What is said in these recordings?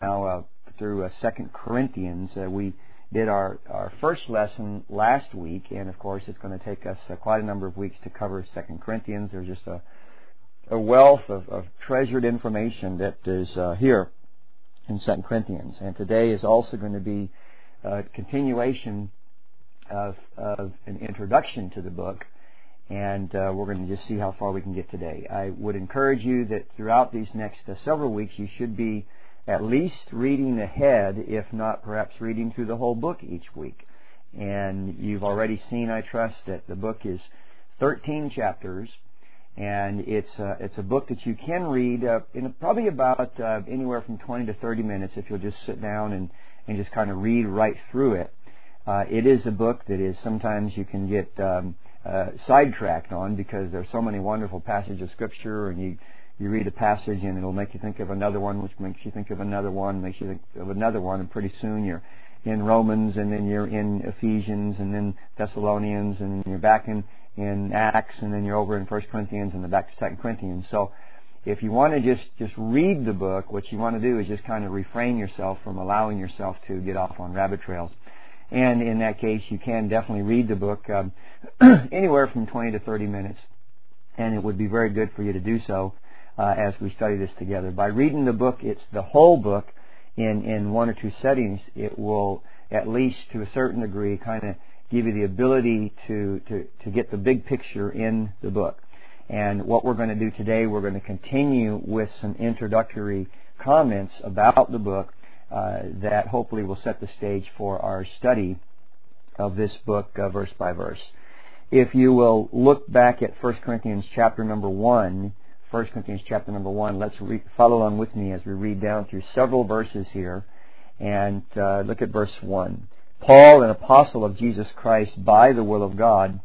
through 2 Corinthians. We did our first lesson last week, and of course it's going to take us quite a number of weeks to cover 2 Corinthians. There's just a wealth of treasured information that is here in 2 Corinthians. And today is also going to be a continuation of an introduction to the book, and we're going to just see how far we can get today. I would encourage you that throughout these next several weeks you should be at least reading ahead, if not perhaps reading through the whole book each week. And you've already seen, I trust, that the book is 13 chapters, and it's a book that you can read in probably about anywhere from 20 to 30 minutes if you'll just sit down and just kind of read right through it. It is a book that is sometimes you can get sidetracked on because there's so many wonderful passages of Scripture, and you read a passage and it'll make you think of another one, which makes you think of another one, makes you think of another one, and pretty soon you're in Romans, and then you're in Ephesians, and then Thessalonians, and you're back in Acts, and then you're over in 1 Corinthians, and then back to 2 Corinthians. So if you want to just read the book, what you want to do is just kind of refrain yourself from allowing yourself to get off on rabbit trails. And in that case, you can definitely read the book anywhere from 20 to 30 minutes, and it would be very good for you to do so as we study this together. By reading the book, it's the whole book in one or two settings, it will, at least to a certain degree, kind of give you the ability to get the big picture in the book. And what we're going to do today, we're going to continue with some introductory comments about the book that hopefully will set the stage for our study of this book verse by verse. If you will look back at 1 Corinthians chapter number 1, 1 Corinthians chapter number 1, let's follow along with me as we read down through several verses here, and look at verse 1. Paul, an apostle of Jesus Christ by the will of God,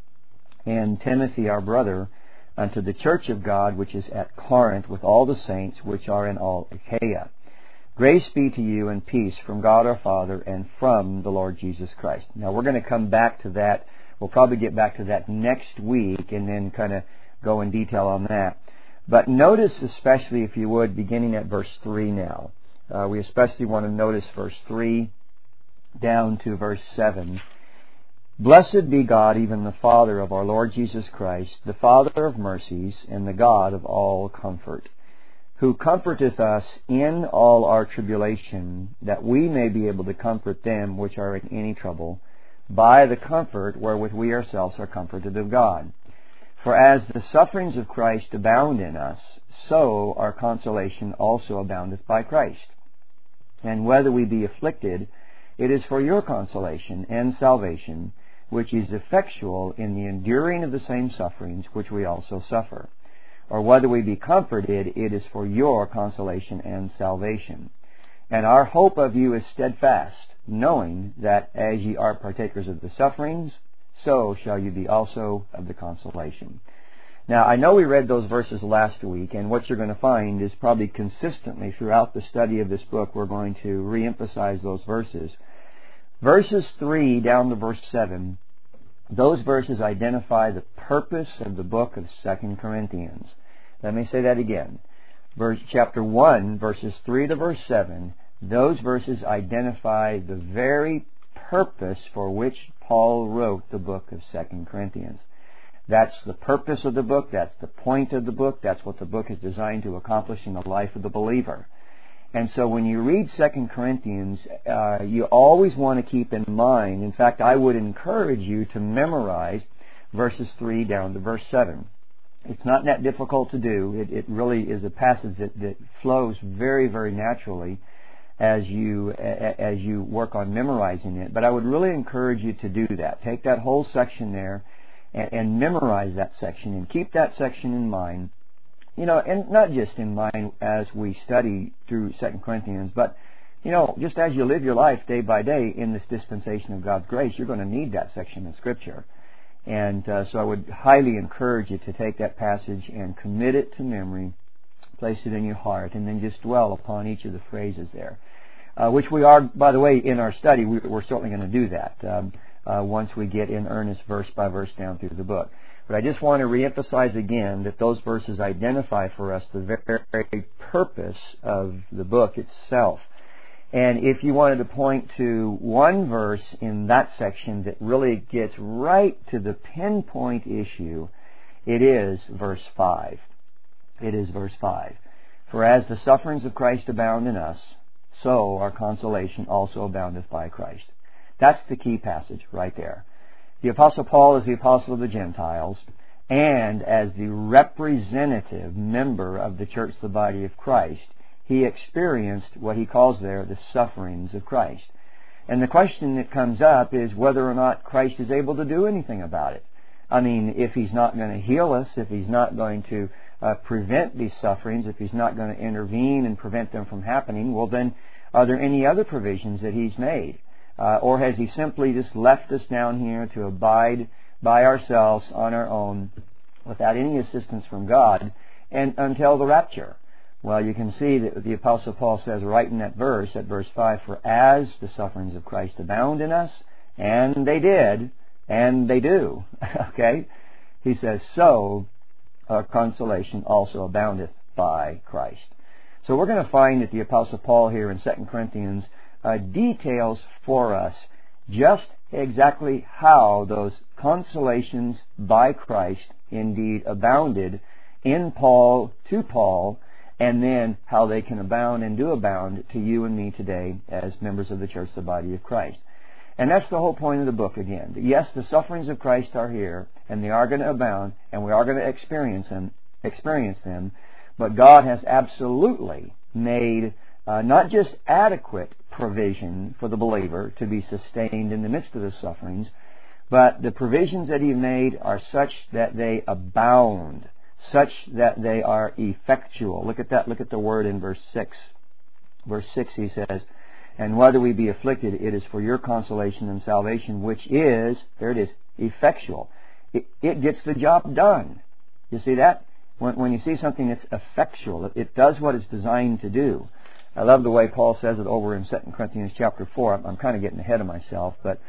and Timothy our brother, unto the church of God which is at Corinth, with all the saints which are in all Achaia. Grace be to you and peace from God our Father and from the Lord Jesus Christ. Now we're going to come back to that. We'll probably get back to that next week and then kind of go in detail on that. But notice especially, if you would, beginning at verse 3 now. We especially want to notice verse 3 down to verse 7. Blessed be God, even the Father of our Lord Jesus Christ, the Father of mercies and the God of all comfort, who comforteth us in all our tribulation, that we may be able to comfort them which are in any trouble, by the comfort wherewith we ourselves are comforted of God. For as the sufferings of Christ abound in us, so our consolation also aboundeth by Christ. And whether we be afflicted, it is for your consolation and salvation, which is effectual in the enduring of the same sufferings which we also suffer. Or whether we be comforted, it is for your consolation and salvation. And our hope of you is steadfast, knowing that as ye are partakers of the sufferings, so shall you be also of the consolation. Now, I know we read those verses last week, and what you're going to find is probably consistently throughout the study of this book, we're going to re-emphasize those verses. Verses 3 down to verse 7, those verses identify the purpose of the book of 2 Corinthians. Let me say that again. Chapter 1, verses 3 to verse 7, those verses identify the very purpose for which Paul wrote the book of 2 Corinthians. That's the purpose of the book. That's the point of the book. That's what the book is designed to accomplish in the life of the believer. And so when you read 2 Corinthians, you always want to keep in mind, in fact, I would encourage you to memorize verses 3 down to verse 7. It's not that difficult to do. It really is a passage that flows very, very naturally as you work on memorizing it. But I would really encourage you to do that. Take that whole section there and memorize that section and keep that section in mind. You know, and not just in mind as we study through 2 Corinthians, but, you know, just as you live your life day by day in this dispensation of God's grace, you're going to need that section of Scripture. And so I would highly encourage you to take that passage and commit it to memory, place it in your heart, and then just dwell upon each of the phrases there, which we are, by the way, in our study, we're certainly going to do that once we get in earnest verse by verse down through the book. But I just want to reemphasize again that those verses identify for us the very purpose of the book itself. And if you wanted to point to one verse in that section that really gets right to the pinpoint issue, it is verse 5. It is verse 5. For as the sufferings of Christ abound in us, so our consolation also aboundeth by Christ. That's the key passage right there. The Apostle Paul is the apostle of the Gentiles, and as the representative member of the church, the body of Christ, he experienced what he calls there the sufferings of Christ. And the question that comes up is whether or not Christ is able to do anything about it. I mean, if He's not going to heal us, if He's not going to prevent these sufferings, if He's not going to intervene and prevent them from happening, well then, are there any other provisions that He's made? Or has He simply just left us down here to abide by ourselves on our own without any assistance from God and until the rapture? Well, you can see that the Apostle Paul says right in that verse, at verse 5, for as the sufferings of Christ abound in us, and they did, and they do, okay? He says, so our consolation also aboundeth by Christ. So we're going to find that the Apostle Paul here in 2 Corinthians details for us just exactly how those consolations by Christ indeed abounded in Paul, to Paul, and then how they can abound and do abound to you and me today as members of the church, the body of Christ. And that's the whole point of the book again. Yes, the sufferings of Christ are here, and they are going to abound, and we are going to experience them, but God has absolutely made not just adequate provision for the believer to be sustained in the midst of the sufferings, but the provisions that He made are such that they abound, such that they are effectual. Look at that. Look at the word in verse 6. Verse 6, he says, and whether we be afflicted, it is for your consolation and salvation, which is, there it is, effectual. It gets the job done. You see that? When you see something that's effectual, it does what it's designed to do. I love the way Paul says it over in 2 Corinthians chapter 4. I'm kind of getting ahead of myself, but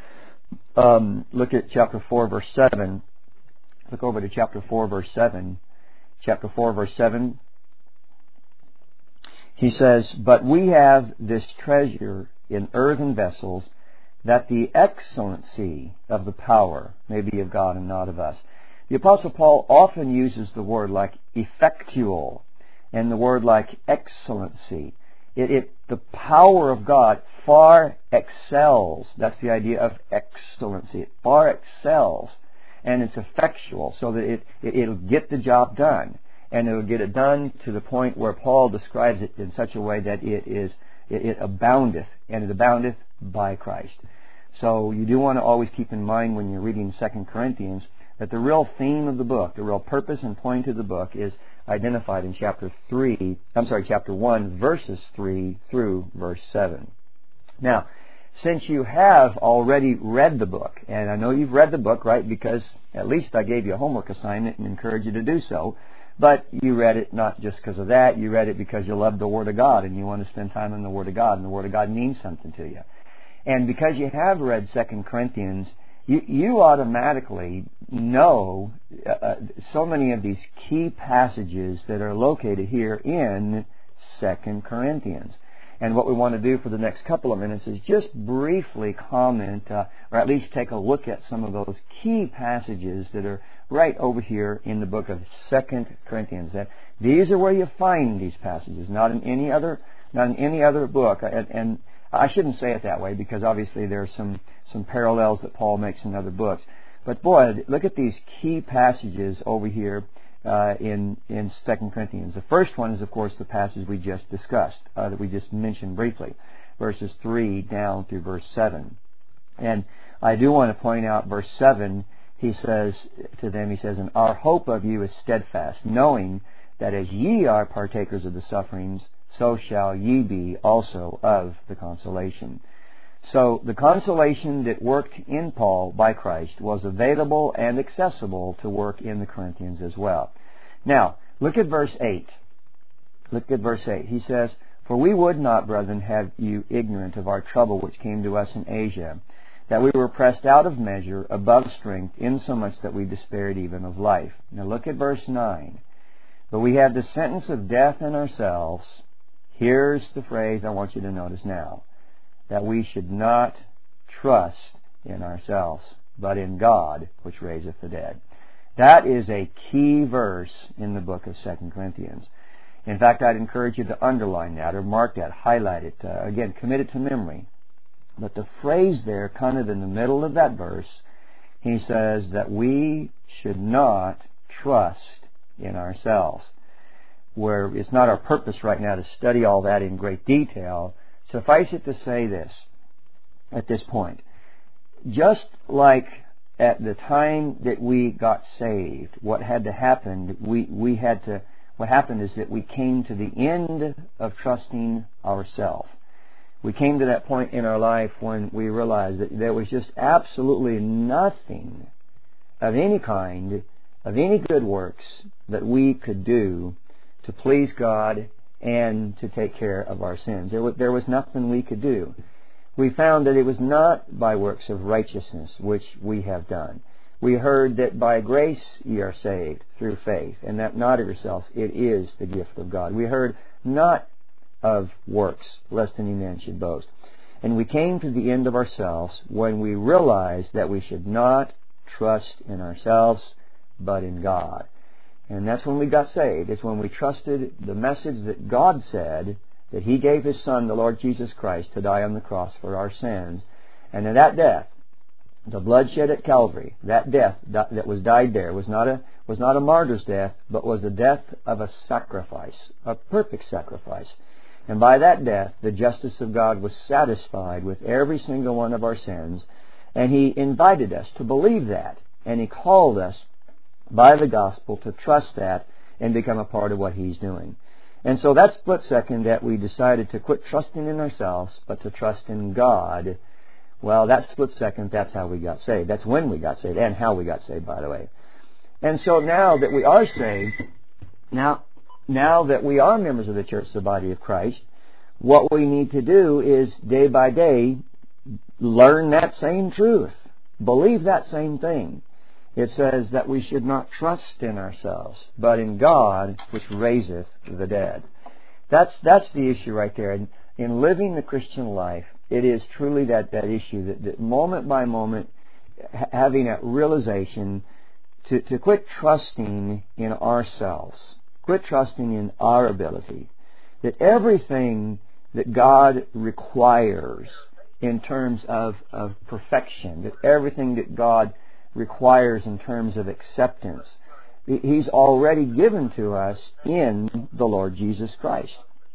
look at chapter 4, verse 7. Look over to chapter 4, verse 7. Chapter 4, verse 7. He says, but we have this treasure in earthen vessels, that the excellency of the power may be of God and not of us. The Apostle Paul often uses the word like effectual and the word like excellency. The power of God far excels. That's the idea of excellency. It far excels, and it's effectual, so that it'll get the job done. And it'll get it done to the point where Paul describes it in such a way that it aboundeth, and it aboundeth by Christ. So you do want to always keep in mind when you're reading 2 Corinthians that the real theme of the book, the real purpose and point of the book is identified in chapter 1, verses 3 through verse 7. Now, since you have already read the book, and I know you've read the book, right, because at least I gave you a homework assignment and encouraged you to do so, but you read it not just because of that, you read it because you love the Word of God and you want to spend time in the Word of God, and the Word of God means something to you. And because you have read 2 Corinthians, you automatically know so many of these key passages that are located here in 2 Corinthians. And what we want to do for the next couple of minutes is just briefly comment, or at least take a look at some of those key passages that are right over here in the book of 2 Corinthians. That these are where you find these passages, not in any other book. And I shouldn't say it that way, because obviously there are some parallels that Paul makes in other books. But boy, look at these key passages over here in 2 Corinthians. The first one is, of course, the passage we just discussed, that we just mentioned briefly, verses 3 down through verse 7. And I do want to point out verse 7, he says to them, and our hope of you is steadfast, knowing that as ye are partakers of the sufferings, so shall ye be also of the consolation. So the consolation that worked in Paul by Christ was available and accessible to work in the Corinthians as well. Now, look at verse 8. Look at verse 8. He says, for we would not, brethren, have you ignorant of our trouble which came to us in Asia, that we were pressed out of measure, above strength, insomuch that we despaired even of life. Now look at verse 9. But we have the sentence of death in ourselves. Here's the phrase I want you to notice now. That we should not trust in ourselves, but in God, which raiseth the dead. That is a key verse in the book of 2 Corinthians. In fact, I'd encourage you to underline that or mark that, highlight it. Again, commit it to memory. But the phrase there, kind of in the middle of that verse, he says that we should not trust in ourselves. Where it's not our purpose right now to study all that in great detail, suffice it to say this at this point. Just like at the time that we got saved, what had to happen, what happened is that we came to the end of trusting ourselves. We came to that point in our life when we realized that there was just absolutely nothing of any kind, of any good works that we could do to please God and to take care of our sins. There was nothing we could do. We found that it was not by works of righteousness which we have done. We heard that by grace ye are saved through faith, and that not of yourselves, it is the gift of God. We heard not of works, lest any man should boast. And we came to the end of ourselves when we realized that we should not trust in ourselves, but in God. And that's when we got saved. It's when we trusted the message that God said, that He gave His Son, the Lord Jesus Christ, to die on the cross for our sins. And in that death, the blood shed at Calvary, that death that was died there was not a martyr's death, but was the death of a sacrifice, a perfect sacrifice. And by that death, the justice of God was satisfied with every single one of our sins, and He invited us to believe that, and He called us by the gospel to trust that and become a part of what He's doing. And so that split second that we decided to quit trusting in ourselves, but to trust in God, well, that split second, that's how we got saved. That's when we got saved, and how we got saved, by the way. And so now that we are saved, now that we are members of the church, the body of Christ, what we need to do is day by day learn that same truth. Believe that same thing. It says that we should not trust in ourselves, but in God, which raiseth the dead. That's the issue right there. And in living the Christian life, it is truly that issue, that moment by moment, having that realization to quit trusting in ourselves, quit trusting in our ability, that everything that God requires in terms of perfection, that everything that God requires in terms of acceptance, He's already given to us in the Lord Jesus Christ.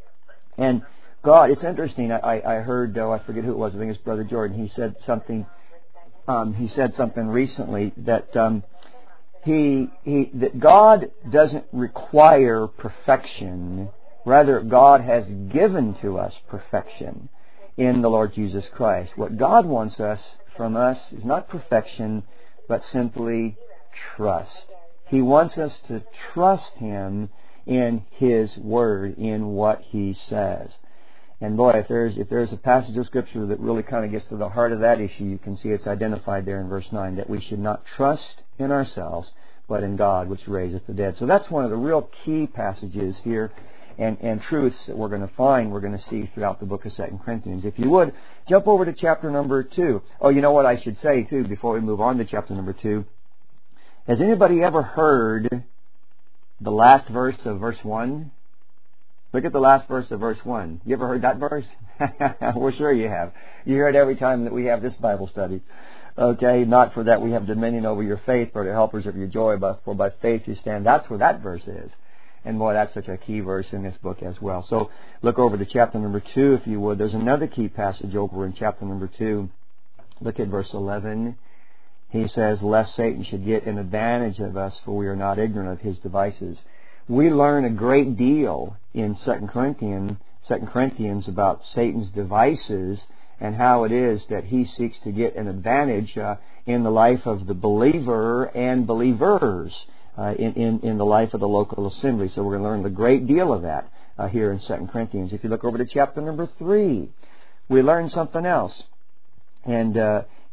And God, it's interesting, I heard, I forget who it was, I think it's Brother Jordan, he said something recently that that God doesn't require perfection, rather God has given to us perfection in the Lord Jesus Christ. What God wants from us is not perfection, but simply trust. He wants us to trust Him in His Word, in what He says. And boy, if there's a passage of Scripture that really kind of gets to the heart of that issue, you can see it's identified there in verse 9, that we should not trust in ourselves, but in God, which raiseth the dead. So that's one of the real key passages here, and truths that we're going to see throughout the book of 2 Corinthians. If you would, jump over to chapter number 2. Oh, you know what I should say, too, before we move on to chapter number 2. Has anybody ever heard the last verse of verse 1? Look at the last verse of verse 1. You ever heard that verse? We're sure you have. You hear it every time that we have this Bible study. Okay, not for that we have dominion over your faith, but the helpers of your joy, for by faith you stand. That's where that verse is. And boy, that's such a key verse in this book as well. So look over to chapter number 2, if you would. There's another key passage over in chapter number 2. Look at verse 11. He says, lest Satan should get an advantage of us, for we are not ignorant of his devices. We learn a great deal in 2 Corinthians about Satan's devices and how it is that he seeks to get an advantage in the life of the believer and believers in the life of the local assembly. So we're going to learn a great deal of that here in 2 Corinthians. If you look over to chapter number 3, we learn something else. And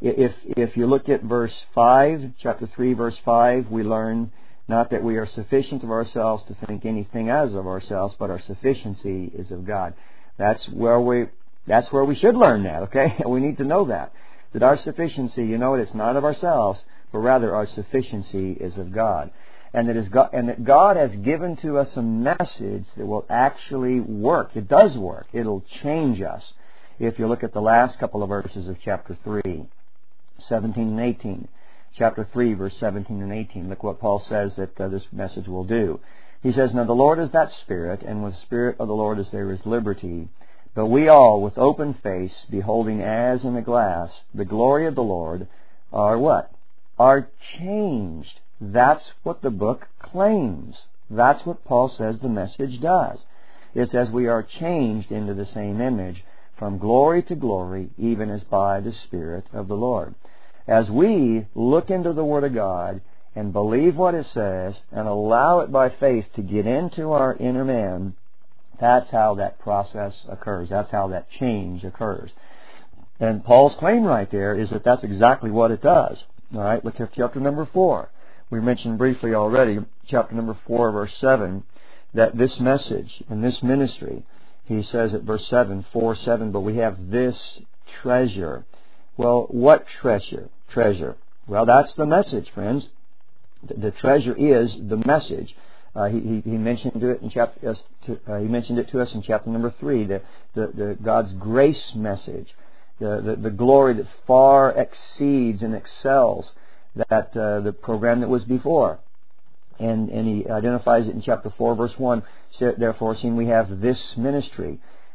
If you look at verse 5, chapter 3, verse 5, we learn not that we are sufficient of ourselves to think anything as of ourselves, but our sufficiency is of God. That's where we should learn that, okay? We need to know that our sufficiency, it's not of ourselves, but rather our sufficiency is of God. And that God has given to us a message that will actually work. It does work. It'll change us. If you look at the last couple of verses of chapter 3, 17 and 18. Chapter 3, verse 17 and 18. Look what Paul says that this message will do. He says, "Now the Lord is that Spirit, and with the Spirit of the Lord there is liberty. But we all, with open face, beholding as in a glass the glory of the Lord, are" what? "Are changed." That's what the book claims. That's what Paul says the message does. It says we are changed into the same image, from glory to glory, even as by the Spirit of the Lord. As we look into the Word of God and believe what it says and allow it by faith to get into our inner man, that's how that process occurs. That's how that change occurs. And Paul's claim right there is that that's exactly what it does. All right, look at chapter number 4. We mentioned briefly already, chapter number 4, verse 7, that this message and this ministry, he says at verse 7, 4:7, "But we have this treasure." Well, what treasure? Treasure. Well, that's the message, friends. The treasure is the message. He mentioned it in he mentioned it to us in chapter number 3. The God's grace message, the glory that far exceeds and excels that the program that was before. And he identifies it in chapter 4, verse 1. "So, therefore, seeing we have this ministry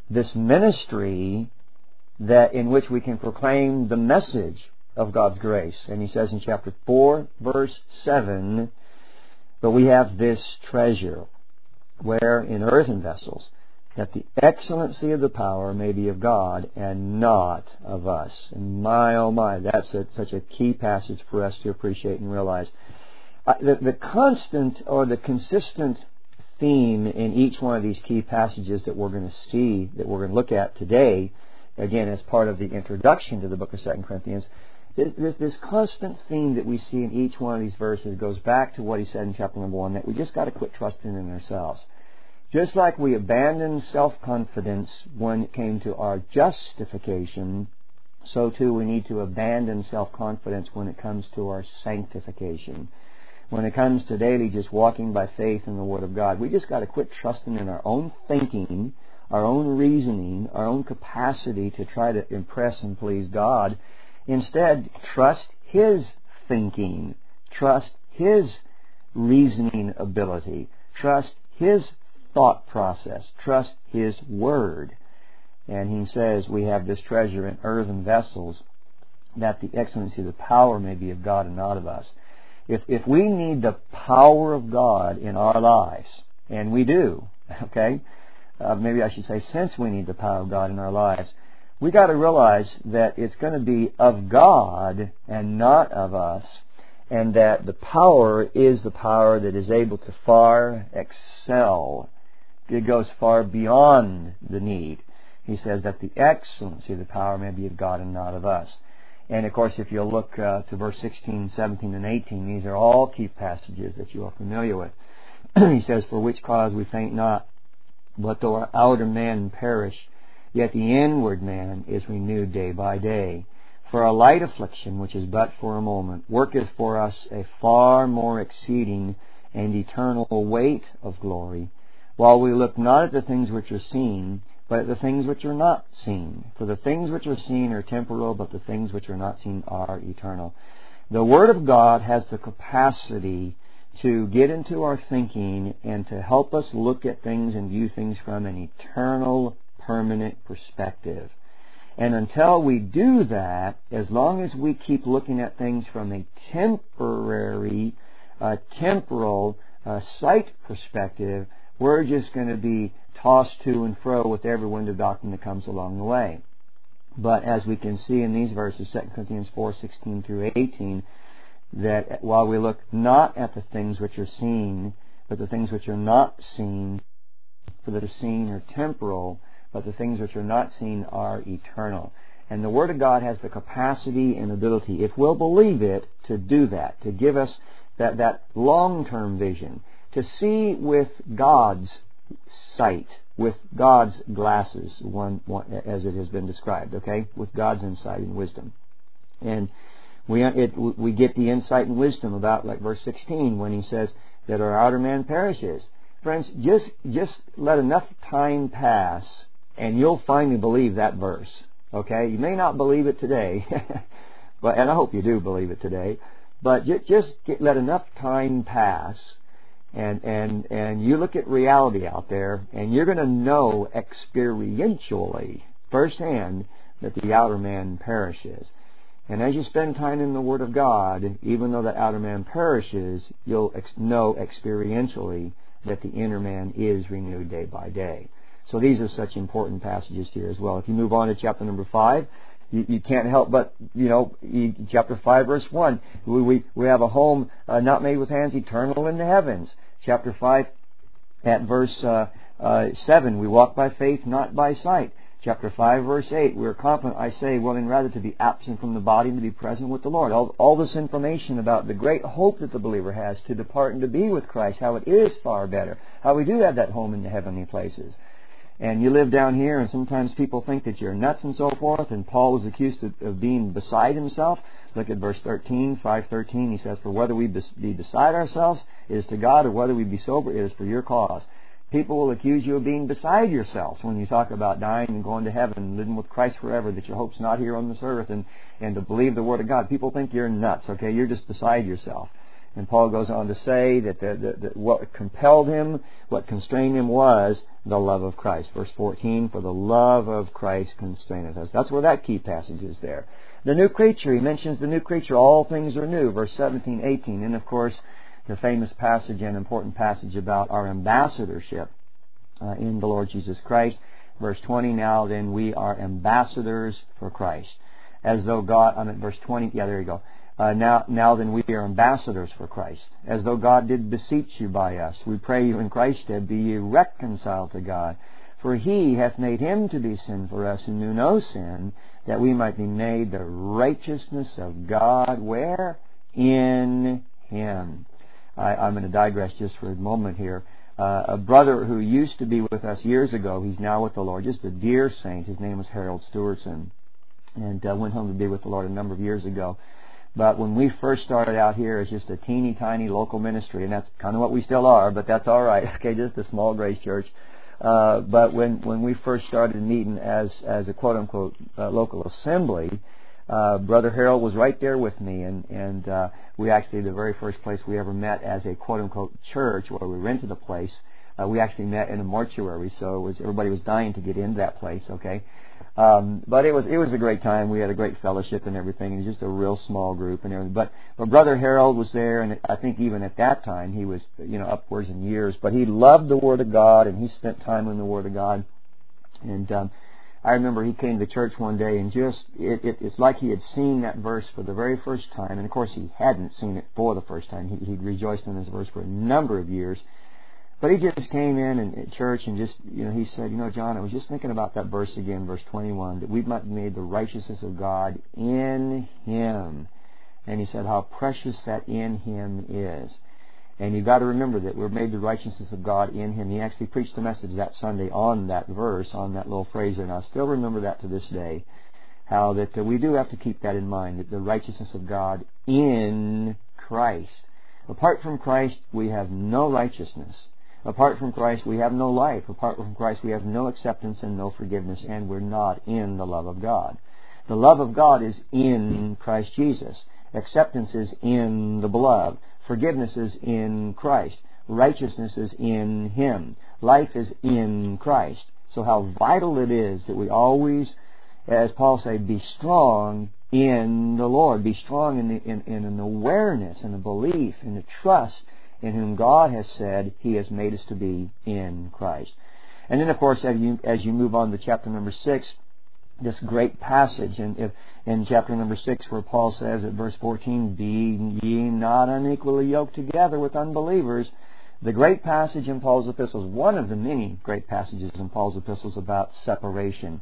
that in which we can proclaim the message of God's grace." And he says in chapter 4, verse 7, "But we have this treasure, where in earthen vessels, that the excellency of the power may be of God and not of us." And my, oh my, that's such a key passage for us to appreciate and realize. The constant or the consistent theme in each one of these key passages that we're going to see, that we're going to look at today, again as part of the introduction to the book of 2 Corinthians, this constant theme that we see in each one of these verses goes back to what he said in chapter number 1, that we just got to quit trusting in ourselves. Just like we abandoned self-confidence when it came to our justification, so too we need to abandon self-confidence when it comes to our sanctification. When it comes to daily just walking by faith in the Word of God, we just got to quit trusting in our own thinking, our own reasoning, our own capacity to try to impress and please God. Instead, trust His thinking, trust His reasoning ability, trust His thought process, trust His Word. And he says we have this treasure in earthen vessels, that the excellency of the power may be of God and not of us. If we need the power of God in our lives, and we do, okay, maybe I should say since we need the power of God in our lives, we got to realize that it's going to be of God and not of us, and that the power is the power that is able to far excel. It goes far beyond the need. He says that the excellency of the power may be of God and not of us. And of course, if you look to verse 16, 17, and 18, these are all key passages that you are familiar with. He says, "For which cause we faint not, but though our outer man perish, yet the inward man is renewed day by day. For a light affliction, which is but for a moment, worketh for us a far more exceeding and eternal weight of glory, while we look not at the things which are seen, but at the things which are not seen. For the things which are seen are temporal, but the things which are not seen are eternal." The Word of God has the capacity to get into our thinking and to help us look at things and view things from an eternal, permanent perspective. And until we do that, as long as we keep looking at things from a temporary, temporal sight perspective, we're just going to be tossed to and fro with every wind of doctrine that comes along the way. But as we can see in these verses, 2 Corinthians 4:16 through 18, that while we look not at the things which are seen, but the things which are not seen, for that are seen are temporal, but the things which are not seen are eternal. And the Word of God has the capacity and ability, if we'll believe it, to do that, to give us that long-term vision, to see with God's sight, with God's glasses, one as it has been described, okay, with God's insight and wisdom. And we get the insight and wisdom about, like verse 16, when he says that our outer man perishes. Friends, just let enough time pass, and you'll finally believe that verse. Okay, you may not believe it today, and I hope you do believe it today. But let enough time pass, and you look at reality out there, and you're going to know experientially, firsthand, that the outer man perishes. And as you spend time in the Word of God, even though that outer man perishes, you'll know experientially that the inner man is renewed day by day. So these are such important passages here as well. If you move on to chapter number 5, you can't help but, chapter 5, verse 1, we have a home not made with hands, eternal in the heavens. Chapter 5, at verse 7, we walk by faith, not by sight. Chapter 5, verse 8, we are confident, I say, willing rather to be absent from the body and to be present with the Lord. All this information about the great hope that the believer has to depart and to be with Christ, how it is far better, how we do have that home in the heavenly places. And you live down here, and sometimes people think that you're nuts and so forth, and Paul was accused of being beside himself. Look at verse 13, 5:13, he says, for whether we be beside ourselves, it is to God, or whether we be sober, it is for your cause. People will accuse you of being beside yourselves when you talk about dying and going to heaven, living with Christ forever, that your hope's not here on this earth, and to believe the Word of God. People think you're nuts, okay? You're just beside yourself. And Paul goes on to say that what compelled him, what constrained him was the love of Christ. Verse 14, for the love of Christ constraineth us. That's where that key passage is there. The new creature, he mentions the new creature, all things are new. Verse 17, 18, and of course, the famous passage and important passage about our ambassadorship in the Lord Jesus Christ. Verse 20, now then we are ambassadors for Christ. As though God, verse 20, there you go. Now then we are ambassadors for Christ, as though God did beseech you by us. We pray you in Christ's stead, be ye reconciled to God. For He hath made Him to be sin for us who knew no sin, that we might be made the righteousness of God. Where? In Him. I'm going to digress just for a moment here. A brother who used to be with us years ago, he's now with the Lord, just a dear saint. His name was Harold Stewartson, and went home to be with the Lord a number of years ago. But when we first started out here as just a teeny tiny local ministry, and that's kind of what we still are, but that's all right, okay, just a small Grace Church. But when we first started meeting as a quote unquote local assembly, Brother Harold was right there with me, and we actually, the very first place we ever met as a quote unquote church, where we rented a place, we actually met in a mortuary, so everybody was dying to get into that place, okay. But it was a great time. We had a great fellowship and everything. It was just a real small group and everything. But Brother Harold was there, and I think even at that time he was, upwards in years. But he loved the Word of God, and he spent time in the Word of God. And I remember he came to church one day, and it's like he had seen that verse for the very first time. And of course he hadn't seen it for the first time. He'd rejoiced in this verse for a number of years. But he just came in at church and just, he said, John, I was just thinking about that verse again, verse 21, that we might be made the righteousness of God in Him. And he said how precious that in Him is. And you've got to remember that we're made the righteousness of God in Him. He actually preached a message that Sunday on that verse, on that little phrase there, and I still remember that to this day, how that we do have to keep that in mind, that the righteousness of God in Christ. Apart from Christ, we have no righteousness. Apart from Christ, we have no life. Apart from Christ, we have no acceptance and no forgiveness, and we're not in the love of God. The love of God is in Christ Jesus. Acceptance is in the beloved. Forgiveness is in Christ. Righteousness is in Him. Life is in Christ. So how vital it is that we always, as Paul said, be strong in the Lord. Be strong in an awareness and a belief and a trust in whom God has said He has made us to be in Christ. And then, of course, as you move on to chapter number 6, this great passage in chapter number 6 where Paul says at verse 14, be ye not unequally yoked together with unbelievers. The great passage in Paul's epistles, one of the many great passages in Paul's epistles about separation.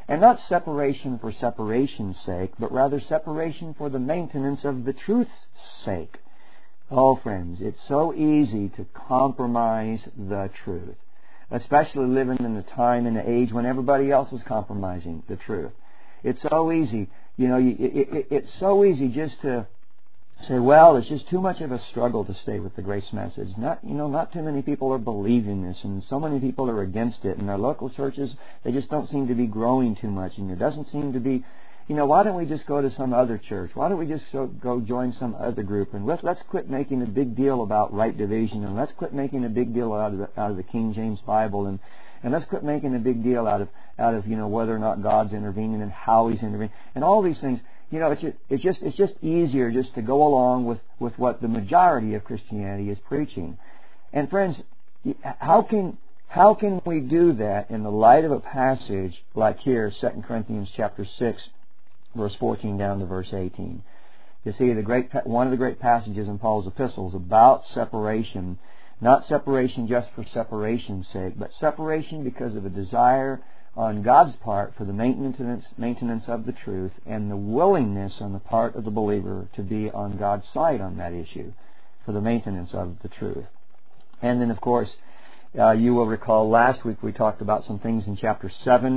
And not separation for separation's sake, but rather separation for the maintenance of the truth's sake. Oh, friends, it's so easy to compromise the truth, especially living in the time and the age when everybody else is compromising the truth. It's so easy, it's so easy just to say, well, it's just too much of a struggle to stay with the grace message. Not too many people are believing this, and so many people are against it. And our local churches, they just don't seem to be growing too much, and there doesn't seem to be, why don't we just go to some other church? Why don't we just go join some other group? And let's quit making a big deal about right division, and let's quit making a big deal out of the King James Bible, and let's quit making a big deal out of whether or not God's intervening and how He's intervening, and all these things. It's just easier just to go along with what the majority of Christianity is preaching. And friends, how can we do that in the light of a passage like here, 2 Corinthians chapter 6, verse 14 down to verse 18? You see, one of the great passages in Paul's epistles about separation, not separation just for separation's sake, but separation because of a desire on God's part for the maintenance of the truth, and the willingness on the part of the believer to be on God's side on that issue for the maintenance of the truth. And then, of course, you will recall last week we talked about some things in chapter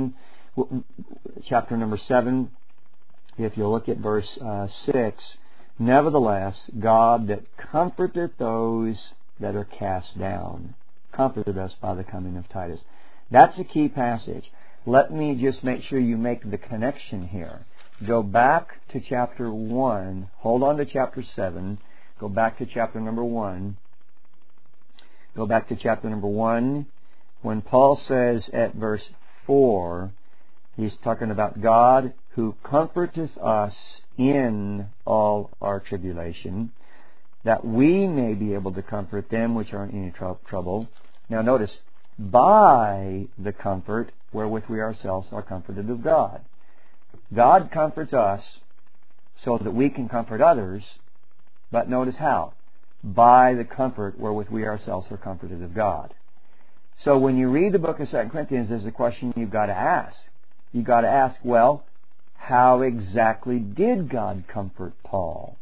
number 7. If you look at verse 6, nevertheless, God that comforteth those that are cast down, comforted us by the coming of Titus. That's a key passage. Let me just make sure you make the connection here. Go back to chapter 1. Hold on to chapter 7. Go back to chapter number 1. Go back to chapter number 1. When Paul says at verse 4, he's talking about God who comforteth us in all our tribulation, that we may be able to comfort them which are in any trouble. Now notice, by the comfort wherewith we ourselves are comforted of God. God comforts us so that we can comfort others, but notice how? By the comfort wherewith we ourselves are comforted of God. So when you read the book of 2 Corinthians, there's a question you've got to ask. You've got to ask, well, how exactly did God comfort Paul?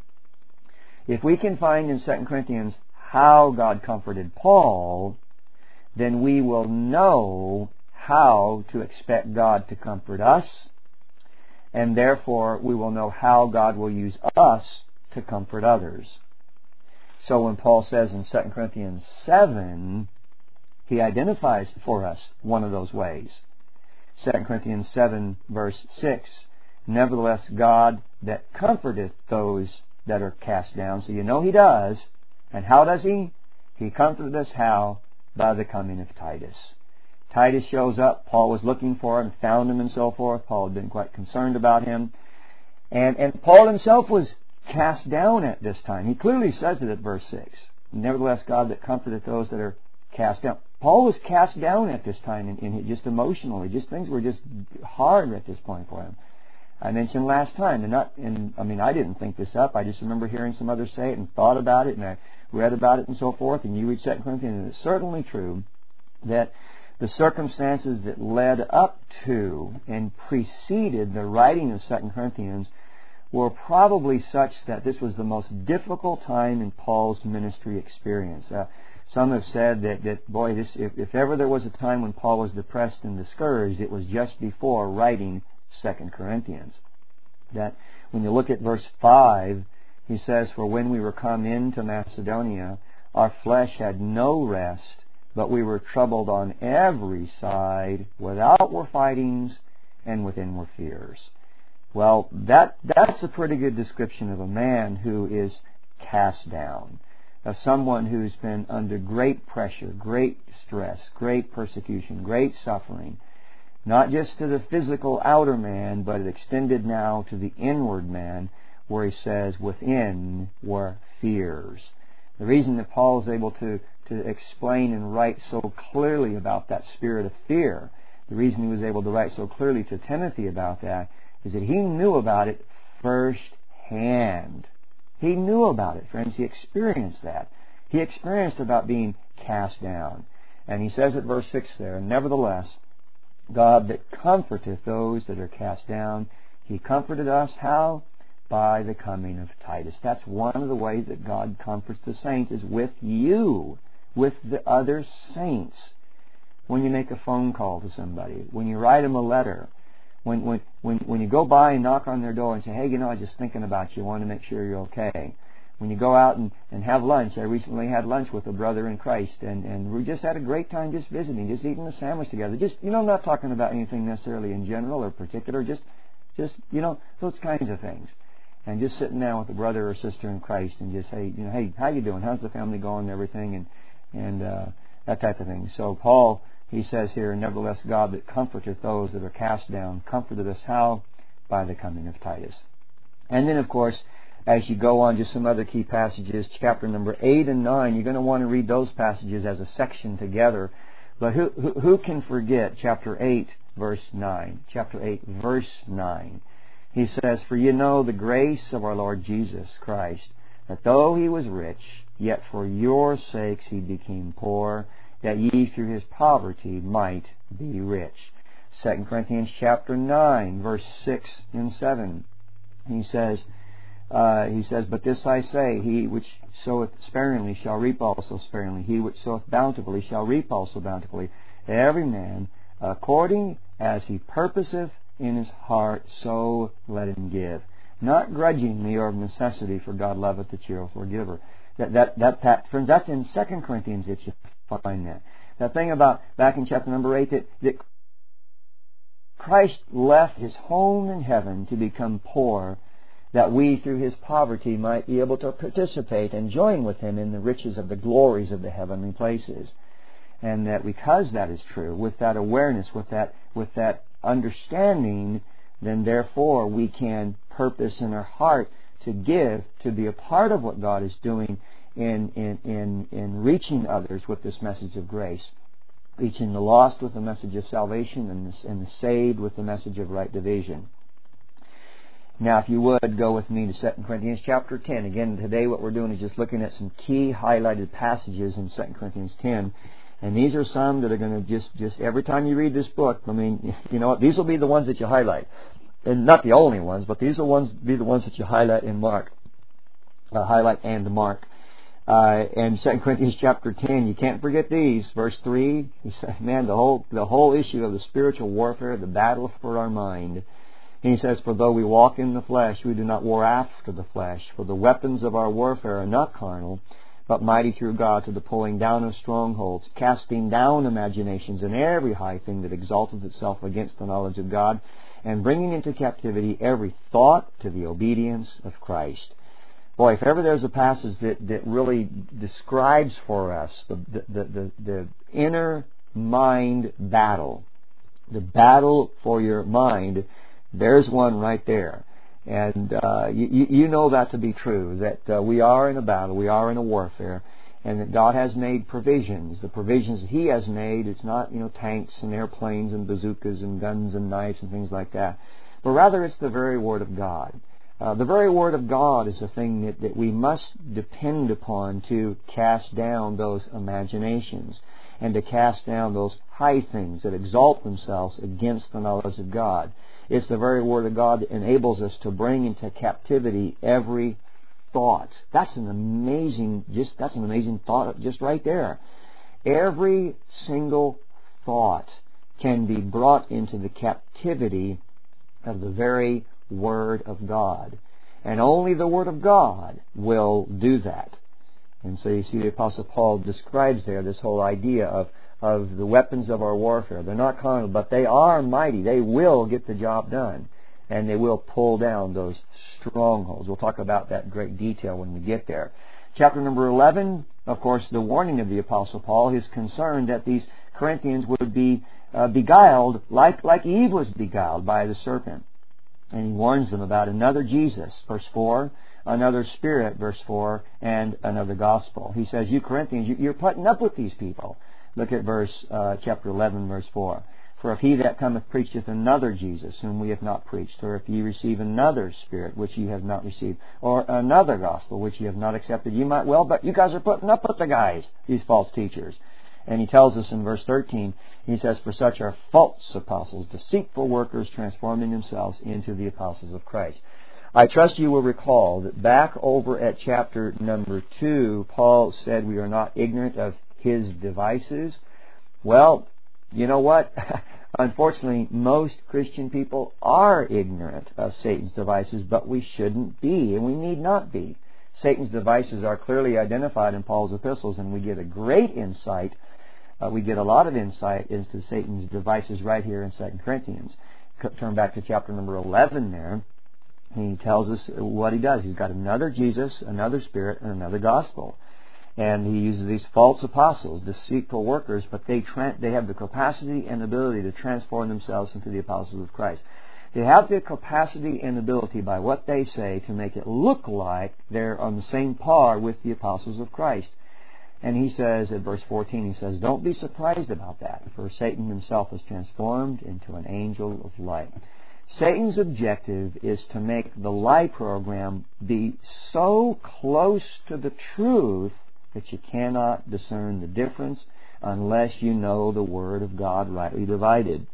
If we can find in 2 Corinthians how God comforted Paul, then we will know how to expect God to comfort us, and therefore we will know how God will use us to comfort others. So when Paul says in 2 Corinthians 7, he identifies for us one of those ways. 2 Corinthians 7 verse 6, nevertheless God that comforteth those that are cast down. So you know He does. And how does He? He comforted us how? By the coming of Titus. Titus shows up. Paul was looking for him, found him, and so forth. Paul had been quite concerned about him. And Paul himself was cast down at this time. He clearly says it at verse 6. Nevertheless, God that comforteth those that are cast down. Paul was cast down at this time, in just emotionally. Just things were just hard at this point for him. I mentioned last time, I didn't think this up. I just remember hearing some others say it and thought about it, and I read about it and so forth. And you read 2 Corinthians, and it's certainly true that the circumstances that led up to and preceded the writing of 2 Corinthians were probably such that this was the most difficult time in Paul's ministry experience. Some have said that boy, if ever there was a time when Paul was depressed and discouraged, it was just before writing 2 Corinthians. That when you look at verse 5, he says, for when we were come into Macedonia, our flesh had no rest, but we were troubled on every side. Without were fightings, and within were fears. Well, that's a pretty good description of a man who is cast down, of someone who's been under great pressure, great stress, great persecution, great suffering, not just to the physical outer man, but it extended now to the inward man, where he says, within were fears. The reason that Paul is able to explain and write so clearly about that spirit of fear, the reason he was able to write so clearly to Timothy about that, is that he knew about it firsthand. He knew about it, friends. He experienced that. He experienced about being cast down. And he says at verse 6 there, nevertheless, God that comforteth those that are cast down. He comforted us, how? By the coming of Titus. That's one of the ways that God comforts the saints, is with you, with the other saints. When you make a phone call to somebody, when you write them a letter, when you go by and knock on their door and say, hey, I was just thinking about you, I want to make sure you're okay. When you go out and have lunch. I recently had lunch with a brother in Christ, and we just had a great time just visiting, just eating a sandwich together. Just, I'm not talking about anything necessarily in general or particular, just those kinds of things. And just sitting down with a brother or sister in Christ and just say, hey, how you doing? How's the family going and everything? And that type of thing. So Paul, he says here, nevertheless, God that comforteth those that are cast down, comforted us how? By the coming of Titus. And then, of course, as you go on, just some other key passages, chapter number 8 and 9, you're going to want to read those passages as a section together. But who can forget chapter 8, verse 9? Chapter 8, verse 9. He says, for you know the grace of our Lord Jesus Christ, that though He was rich, yet for your sakes He became poor, that ye through His poverty might be rich. 2 Corinthians chapter 9, verse 6 and 7. He says, but this I say, he which soweth sparingly shall reap also sparingly. He which soweth bountifully shall reap also bountifully. Every man according as he purposeth in his heart, so let him give. Not grudgingly or of necessity, for God loveth the cheerful giver. Friends, that's in 2 Corinthians that you find that. That thing about, back in chapter number 8, that Christ left His home in heaven to become poor, that we through His poverty might be able to participate and join with Him in the riches of the glories of the heavenly places. And that because that is true, with that awareness, with that understanding, then therefore we can purpose in our heart to give, to be a part of what God is doing in reaching others with this message of grace, reaching the lost with the message of salvation, and the saved with the message of right division. Now, if you would, go with me to 2 Corinthians chapter 10. Again, today what we're doing is just looking at some key highlighted passages in 2 Corinthians 10. And these are some that are going to just every time you read this book, these will be the ones that you highlight. And not the only ones, but these will be the ones that you highlight and mark. And 2 Corinthians chapter 10, you can't forget these. Verse 3, he says, the whole issue of the spiritual warfare, the battle for our mind. He says, for though we walk in the flesh, we do not war after the flesh. For the weapons of our warfare are not carnal, but mighty through God to the pulling down of strongholds, casting down imaginations and every high thing that exalteth itself against the knowledge of God, and bringing into captivity every thought to the obedience of Christ. Boy, if ever there's a passage that really describes for us the inner mind battle, the battle for your mind, there's one right there. And you know that to be true, that we are in a battle, we are in a warfare, and that God has made provisions. The provisions that He has made, it's not tanks and airplanes and bazookas and guns and knives and things like that, but rather it's the very Word of God. The very Word of God is a thing that we must depend upon to cast down those imaginations and to cast down those high things that exalt themselves against the knowledge of God. It's the very Word of God that enables us to bring into captivity every thought. That's an amazing thought just right there. Every single thought can be brought into the captivity of the very Word of God. And only the Word of God will do that. And so you see the Apostle Paul describes there this whole idea of the weapons of our warfare. They're not carnal, but they are mighty. They will get the job done. And they will pull down those strongholds. We'll talk about that in great detail when we get there. Chapter number 11, of course, the warning of the Apostle Paul, his concern that these Corinthians would be beguiled like Eve was beguiled by the serpent. And he warns them about another Jesus, verse 4, another Spirit, verse 4, and another gospel. He says, you Corinthians, you're putting up with these people. Look at chapter 11, verse 4. For if he that cometh preacheth another Jesus, whom we have not preached, or if ye receive another Spirit, which ye have not received, or another gospel, which ye have not accepted, ye might well, but you guys are putting up with the guys, these false teachers. And he tells us in verse 13, he says, "For such are false apostles, deceitful workers, transforming themselves into the apostles of Christ." I trust you will recall that back over at chapter number 2, Paul said we are not ignorant of his devices. Well, you know what? Unfortunately, most Christian people are ignorant of Satan's devices, but we shouldn't be, and we need not be. Satan's devices are clearly identified in Paul's epistles, and we get a great insight. We get a lot of insight into Satan's devices right here in 2 Corinthians. Turn back to chapter number 11 there. He tells us what he does. He's got another Jesus, another Spirit, and another gospel. And he uses these false apostles, deceitful workers, but they have the capacity and ability to transform themselves into the apostles of Christ. They have the capacity and ability by what they say to make it look like they're on the same par with the apostles of Christ. And he says at verse 14, he says, "Don't be surprised about that, for Satan himself is transformed into an angel of light." Satan's objective is to make the lie program be so close to the truth that you cannot discern the difference unless you know the Word of God rightly divided.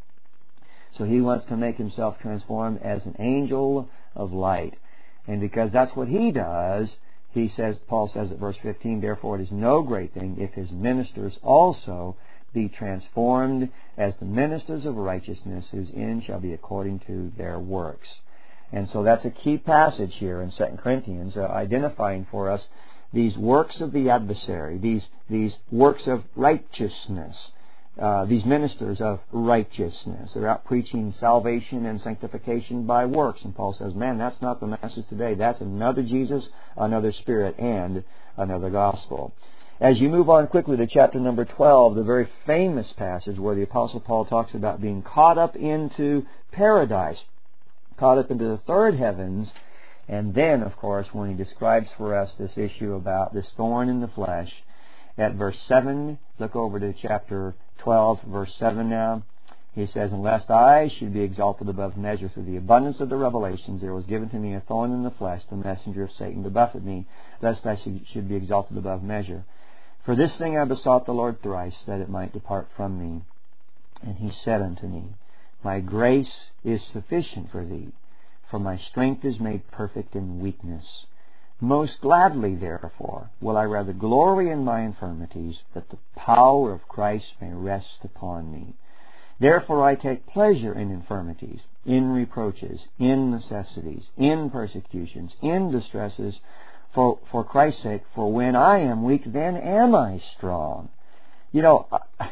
So he wants to make himself transform as an angel of light. And because that's what he does, Paul says at verse 15, "Therefore it is no great thing if his ministers also be transformed as the ministers of righteousness, whose end shall be according to their works." And so that's a key passage here in 2 Corinthians, identifying for us these works of the adversary, these works of righteousness, these ministers of righteousness. They're out preaching salvation and sanctification by works. And Paul says, man, that's not the message today. That's another Jesus, another Spirit, and another gospel. As you move on quickly to chapter number 12, the very famous passage where the Apostle Paul talks about being caught up into paradise, caught up into the third heavens. And then, of course, when he describes for us this issue about this thorn in the flesh, at verse 7, look over to chapter 12, verse 7 now. He says, "And lest I should be exalted above measure through the abundance of the revelations, there was given to me a thorn in the flesh, the messenger of Satan to buffet me, lest I should be exalted above measure. For this thing I besought the Lord thrice, that it might depart from me. And he said unto me, My grace is sufficient for thee, for my strength is made perfect in weakness. Most gladly, therefore, will I rather glory in my infirmities, that the power of Christ may rest upon me. Therefore I take pleasure in infirmities, in reproaches, in necessities, in persecutions, in distresses, for Christ's sake. For when I am weak, then am I strong." You know,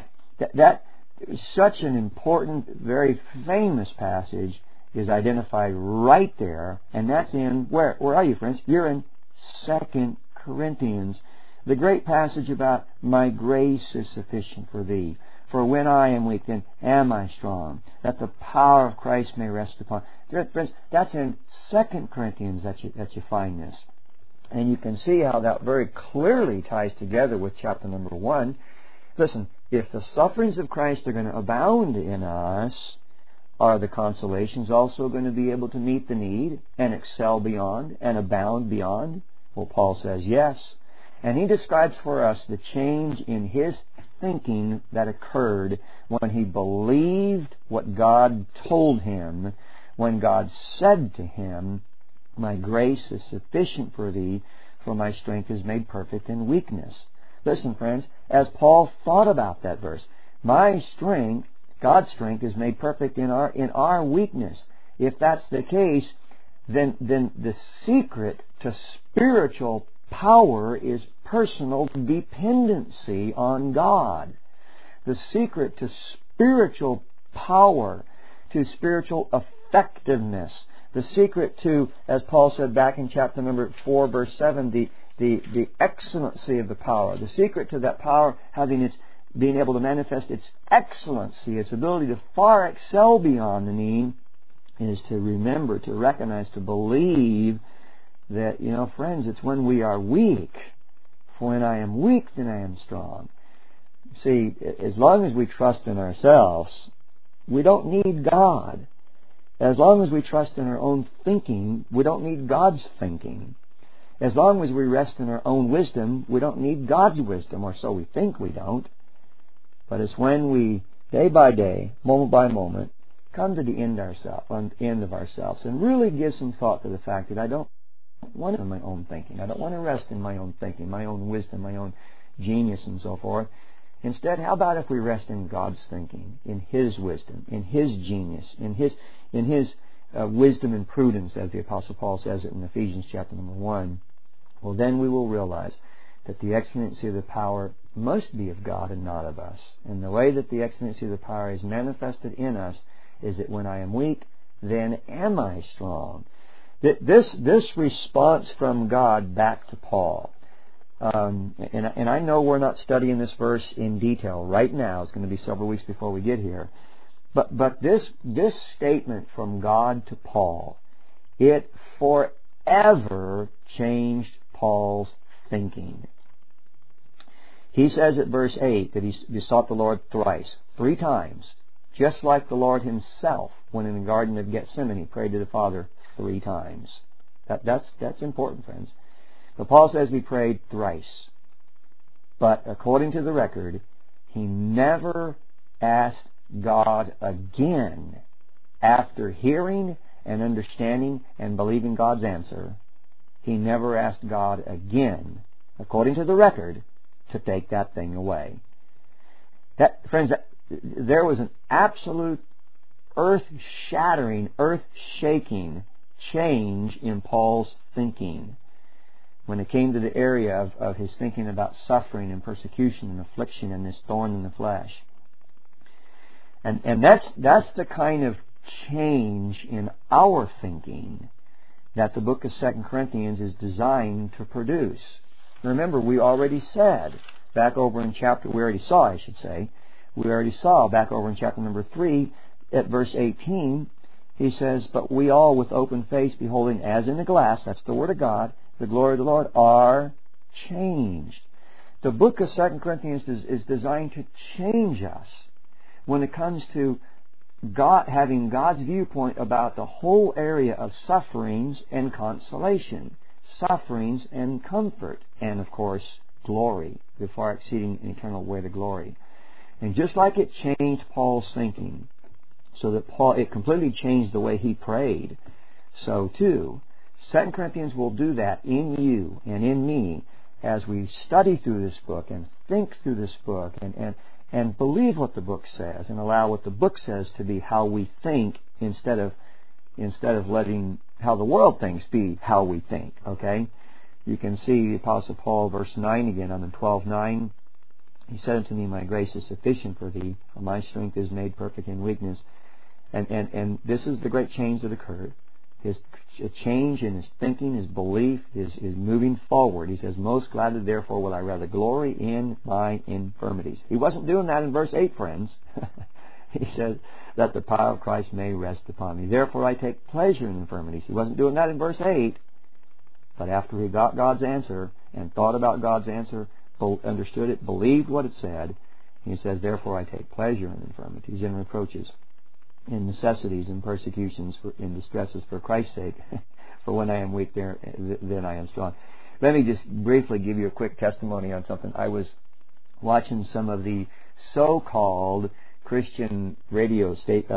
that such an important, very famous passage is identified right there, and that's in, where are you, friends? You're in 2 Corinthians, the great passage about my grace is sufficient for thee. For when I am weak, then am I strong, that the power of Christ may rest upon. Friends, that's in 2 Corinthians that you find this. And you can see how that very clearly ties together with chapter number 1. Listen, if the sufferings of Christ are going to abound in us, are the consolations also going to be able to meet the need and excel beyond and abound beyond? Well, Paul says yes. And he describes for us the change in his thinking that occurred when he believed what God told him, when God said to him, "My grace is sufficient for thee, for my strength is made perfect in weakness." Listen, friends, as Paul thought about that verse, my strength, God's strength, is made perfect in our weakness. If that's the case, then the secret to spiritual power is personal dependency on God. The secret to spiritual power, to spiritual effectiveness, the secret to, as Paul said back in chapter number 4, verse 7, the excellency of the power, the secret to that power being able to manifest its excellency, its ability to far excel beyond the mean, is to remember, to recognize, to believe that, friends, it's when we are weak. For when I am weak, then I am strong. See, as long as we trust in ourselves, we don't need God. As long as we trust in our own thinking, we don't need God's thinking. As long as we rest in our own wisdom, we don't need God's wisdom, or so we think we don't. But it's when we, day by day, moment by moment, come to the end of ourselves and really give some thought to the fact that I don't want to in my own thinking. I don't want to rest in my own thinking, my own wisdom, my own genius and so forth. Instead, how about if we rest in God's thinking, in His wisdom, in His genius, in His wisdom and prudence, as the Apostle Paul says it in Ephesians chapter number 1. Well, then we will realize that the excellency of the power must be of God and not of us. And the way that the excellency of the power is manifested in us is that when I am weak, then am I strong. This response from God back to Paul, and I know we're not studying this verse in detail right now. It's going to be several weeks before we get here. But this statement from God to Paul, it forever changed Paul's thinking. He says at verse 8 that he besought the Lord thrice, 3 times, just like the Lord Himself, when in the Garden of Gethsemane, He prayed to the Father 3 times. That's important, friends. But Paul says he prayed thrice. But according to the record, he never asked God again after hearing and understanding and believing God's answer. He never asked God again, according to the record, to take that thing away. Friends, there was an absolute earth-shattering, earth-shaking change in Paul's thinking when it came to the area of his thinking about suffering and persecution and affliction and this thorn in the flesh. And that's the kind of change in our thinking that the book of 2 Corinthians is designed to produce. Remember, we already said back over in we already saw back over in chapter number 3 at verse 18, he says, but we all with open face beholding as in a glass, that's the Word of God, the glory of the Lord, are changed. The book of 2 Corinthians is designed to change us when it comes to God having God's viewpoint about the whole area of sufferings and consolation, sufferings and comfort, and of course glory, the far exceeding and eternal way to glory. And just like it changed Paul's thinking, so that it completely changed the way he prayed, so too 2 Corinthians will do that in you and in me as we study through this book and think through this book and believe what the book says and allow what the book says to be how we think instead of letting how the world thinks be how we think. Okay? You can see the Apostle Paul, verse 9 again, I'm in 12:9. He said unto me, my grace is sufficient for thee, for my strength is made perfect in weakness. And this is the great change that occurred. A change in his thinking, his belief, his moving forward. He says, most gladly therefore will I rather glory in my infirmities. He wasn't doing that in verse 8, friends. He said, that the power of Christ may rest upon me. Therefore I take pleasure in infirmities. He wasn't doing that in verse 8. But after he got God's answer and thought about God's answer, understood it, believed what it said, he says, therefore I take pleasure in infirmities, in reproaches, in necessities, in persecutions, in distresses for Christ's sake. For when I am weak, then I am strong. Let me just briefly give you a quick testimony on something. I was watching some of the so-called Christian radio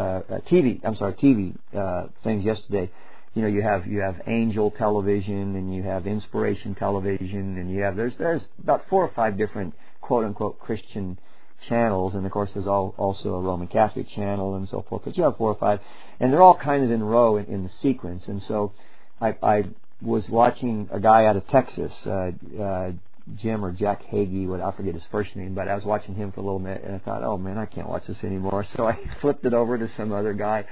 TV things yesterday. You know, you have Angel Television and you have Inspiration Television and you have there's about 4 or 5 different quote unquote Christian channels, and of course there's also a Roman Catholic channel and so forth. But you have 4 or 5, and they're all kind of in a row in the sequence. And so I was watching a guy out of Texas, Jim or Jack Hagee, I forget his first name, but I was watching him for a little bit, and I thought, oh man, I can't watch this anymore. So I flipped it over to some other guy,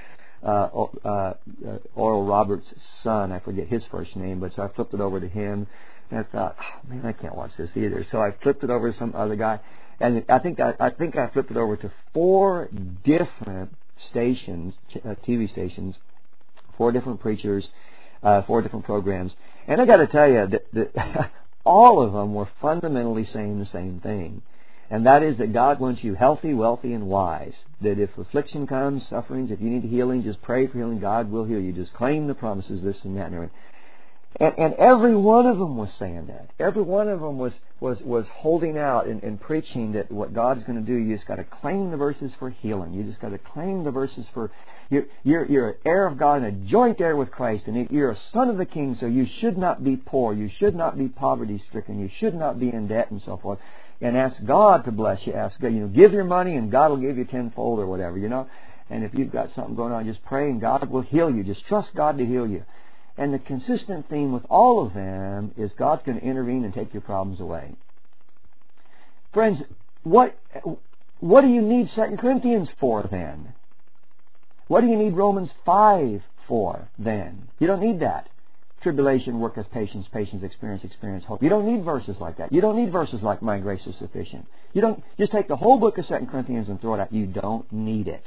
Oral Roberts' son, I forget his first name, but so I flipped it over to him, and I thought, oh man, I can't watch this either. So I flipped it over to some other guy, and I think I flipped it over to 4 different stations, TV stations, 4 different preachers, 4 different programs, and I got to tell you that all of them were fundamentally saying the same thing. And that is that God wants you healthy, wealthy, and wise. That if affliction comes, sufferings, if you need healing, just pray for healing. God will heal you. Just claim the promises, this and that and everything. And every one of them was saying that. Every one of them was holding out and preaching that what God's going to do, you just got to claim the verses for healing. You just got to claim the verses for you're an heir of God and a joint heir with Christ, and you're a son of the King, so you should not be poor. You should not be poverty-stricken. You should not be in debt and so forth. And ask God to bless you. Ask God, give your money and God will give you tenfold or whatever, And if you've got something going on, just pray and God will heal you. Just trust God to heal you. And the consistent theme with all of them is God's going to intervene and take your problems away. Friends, what do you need 2 Corinthians for then? What do you need Romans 5 for then? You don't need that. Tribulation worketh patience, patience experience hope. You don't need verses like that. You don't need verses like my grace is sufficient. You don't just take the whole book of 2 Corinthians and throw it out. You don't need it.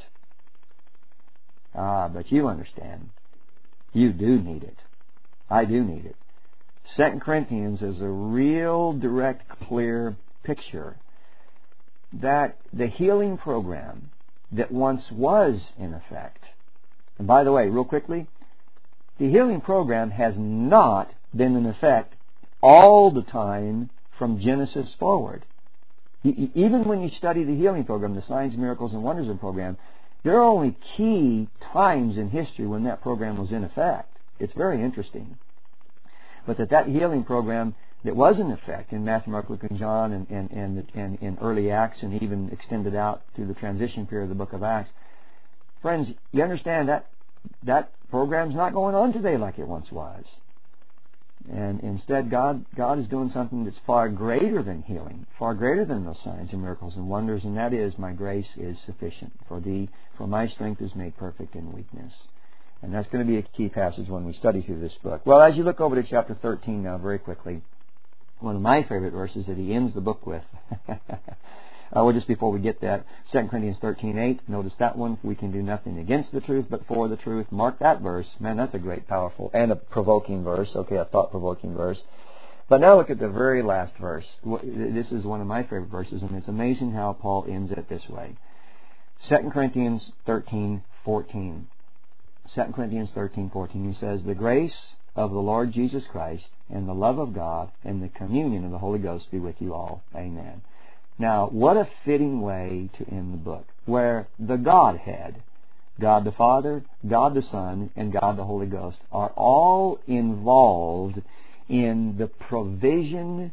But you understand. You do need it. I do need it. 2 Corinthians is a real direct, clear picture that the healing program that once was in effect, and by the way, real quickly, the healing program has not been in effect all the time from Genesis forward. Even when you study the healing program, the Signs, Miracles, and Wonders program, there are only key times in history when that program was in effect. It's very interesting. But that healing program that was in effect in Matthew, Mark, Luke, and John and in early Acts and even extended out through the transition period of the book of Acts, friends, you understand that program's not going on today like it once was. And instead, God is doing something that's far greater than healing, far greater than those signs and miracles and wonders, and that is, my grace is sufficient for thee, for my strength is made perfect in weakness. And that's going to be a key passage when we study through this book. Well, as you look over to chapter 13 now, very quickly, one of my favorite verses that he ends the book with. Well, just before we get that, 2 Corinthians 13:8, notice that one. We can do nothing against the truth, but for the truth. Mark that verse. Man, that's a great, powerful, and a provoking verse. Okay, a thought-provoking verse. But now look at the very last verse. This is one of my favorite verses, and it's amazing how Paul ends it this way. 2 Corinthians 13:14. 2 Corinthians 13:14, he says, "The grace of the Lord Jesus Christ and the love of God and the communion of the Holy Ghost be with you all. Amen." Now, what a fitting way to end the book, where the Godhead, God the Father, God the Son, and God the Holy Ghost are all involved in the provision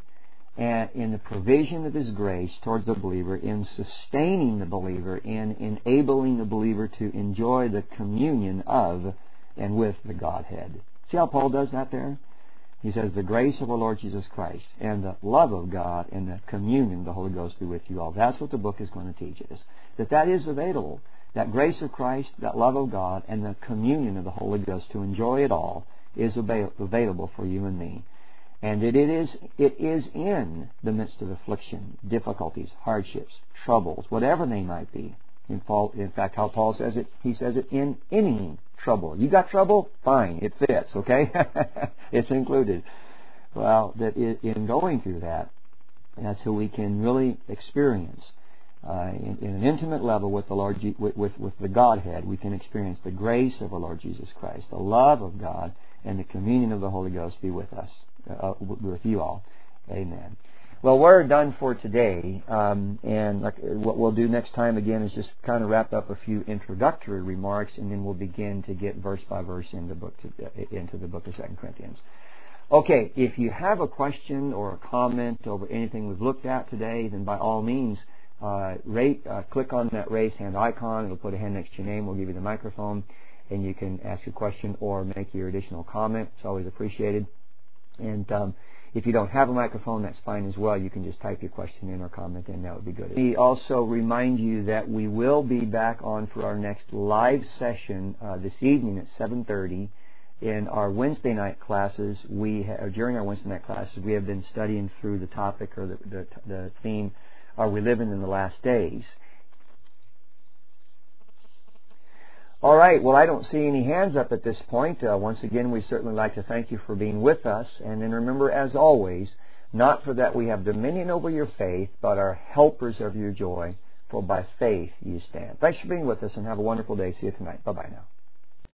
of His grace towards the believer, in sustaining the believer, in enabling the believer to enjoy the communion of and with the Godhead. See how Paul does that there? He says, "The grace of our Lord Jesus Christ and the love of God and the communion of the Holy Ghost be with you all." That's what the book is going to teach us. That is available. That grace of Christ, that love of God, and the communion of the Holy Ghost, to enjoy it all, is available for you and me. And it is in the midst of affliction, difficulties, hardships, troubles, whatever they might be. In fact, how Paul says it, he says it in any trouble. You got trouble? Fine, it fits, okay? It's included. Well, that in going through that, that's who we can really experience in an intimate level with the Lord, with the Godhead. We can experience the grace of our Lord Jesus Christ, the love of God, and the communion of the Holy Ghost be with us, with you all. Amen. Well, we're done for today, and what we'll do next time again is just kind of wrap up a few introductory remarks, and then we'll begin to get verse by verse into the book of 2 Corinthians. Okay, if you have a question or a comment over anything we've looked at today, then by all means, click on that raise hand icon. It'll put a hand next to your name. We'll give you the microphone, and you can ask your question or make your additional comment. It's always appreciated. And if you don't have a microphone, that's fine as well. You can just type your question in or comment in. That would be good. We also remind you that we will be back on for our next live session this evening at 7:30. In our Wednesday night classes, during our Wednesday night classes, we have been studying through the topic or the theme, "Are we living in the last days?" All right, well, I don't see any hands up at this point. Once again, we certainly like to thank you for being with us. And then remember, as always, not for that we have dominion over your faith, but are helpers of your joy, for by faith you stand. Thanks for being with us, and have a wonderful day. See you tonight. Bye-bye now.